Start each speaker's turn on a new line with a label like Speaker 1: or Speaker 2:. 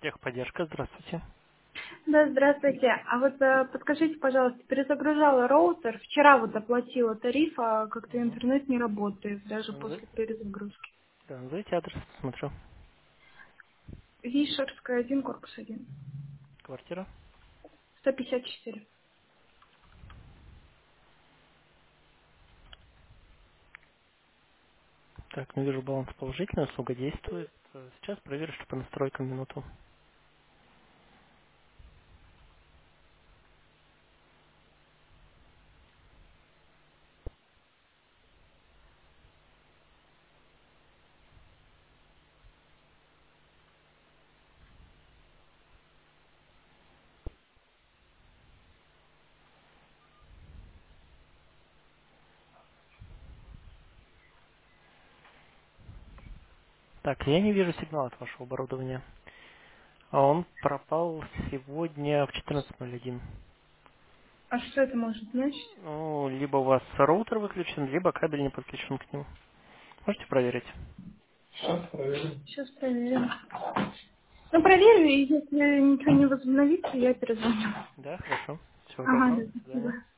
Speaker 1: Техподдержка, здравствуйте.
Speaker 2: Да, здравствуйте. А вот подскажите, пожалуйста, перезагружала роутер. Вчера вот оплатила тариф, а как-то
Speaker 1: Мгм.
Speaker 2: интернет не работает, даже
Speaker 1: Назовите,
Speaker 2: после перезагрузки.
Speaker 1: да, назовите адрес, посмотрю.
Speaker 2: Вишерская, 1, корпус 1.
Speaker 1: Квартира.
Speaker 2: 154.
Speaker 1: Так, ну вижу, баланс положительный, услуга действует. Сейчас проверю, что по настройкам минуту. Так, я не вижу сигнала от вашего оборудования. А он пропал сегодня в 14:01.
Speaker 2: А что это может значить?
Speaker 1: Ну, либо у вас роутер выключен, либо кабель не подключен к нему. Можете проверить?
Speaker 2: Сейчас проверим. Сейчас проверим. Ну, проверю, и если ничего не возобновится, я перезвоню.
Speaker 1: Да, хорошо. Всего
Speaker 2: Ага,
Speaker 1: доброго.
Speaker 2: да,
Speaker 1: До свидания.
Speaker 2: спасибо.